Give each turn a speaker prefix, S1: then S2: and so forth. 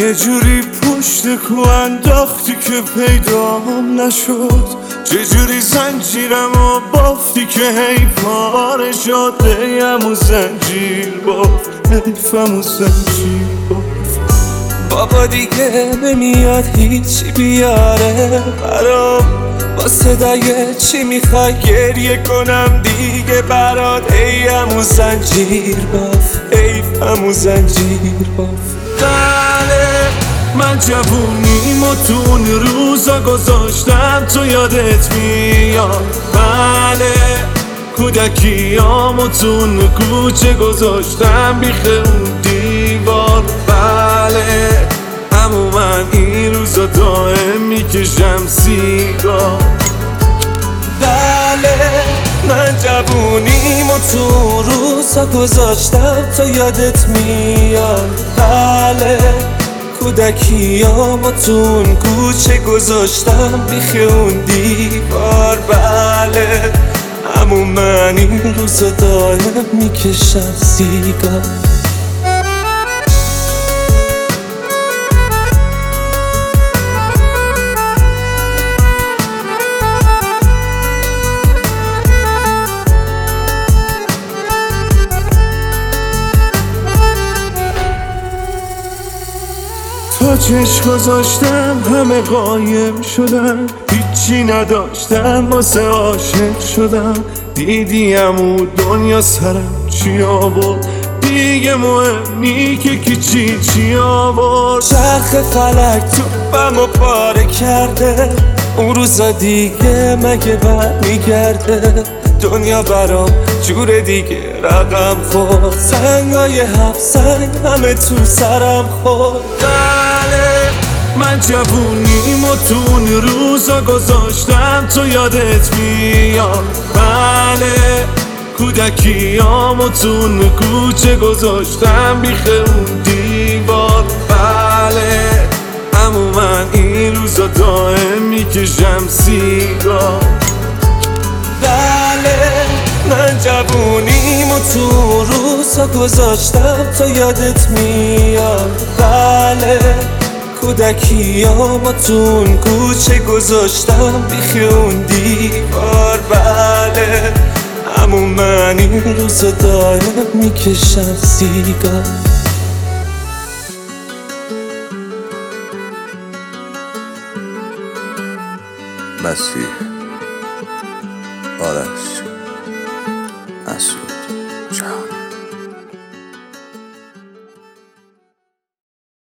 S1: یه جوری پشت کو انداختی که پیدام نشد، چجوری زنجیرم و بافتی که هی پاره شد. همون زنجیر بافت، حیفم و زنجیر بافت. بابا دیگه نمیاد هیچی بیاره برام، با صدای چی میخوای گریه کنم دیگه برات. ای همون زنجیر باف، حیفم و زنجیر باف. بله من جوونیمو تو اون روزا گذاشتم، تو یادت میاد. بله کودکیامو تو اون کوچه گذاشتم بیخ اون دیوار. بله همون من این روزا دائم میکشم سیگار. بله من جوونیمو تو روزا گذاشتم، تو یادت میاد. بله کودکیامو تو اون کوچه گذاشتم بیخ اون دیوار. بله همون من این روزا دائم میکشم سیگار. تا چشم گذاشتم همه قایم شدن، هیچی نداشتم واسه عاشق شدم. دیدیم و دنیا سرم چی آورد، دیگه مهم نی که کی چی آورد. چرخ فلک توپم و پاره کرده، اون روزا دیگه مگه برمیگرده. دنیا برام جور دیگه رقم خورد، سنگای 7 سنگ همه تو سرم خورد. بله من جوونیمو تو اون روزا گذاشتم، تو یادت میاد. بله کودکیامو تو اون کوچه گذاشتم بیخ اون دیوار. بله همون من این روزا دائم میکشم سیگار. بله من جوونیمو تو روزا گذاشتم، تو یادت میاد. بله کودکیامو تو اون کوچه گذاشتم بیخ اون دیوار. بله همون من این روزا دائم میکشم سیگار.
S2: مسیح، آرش، مسعود، جهان.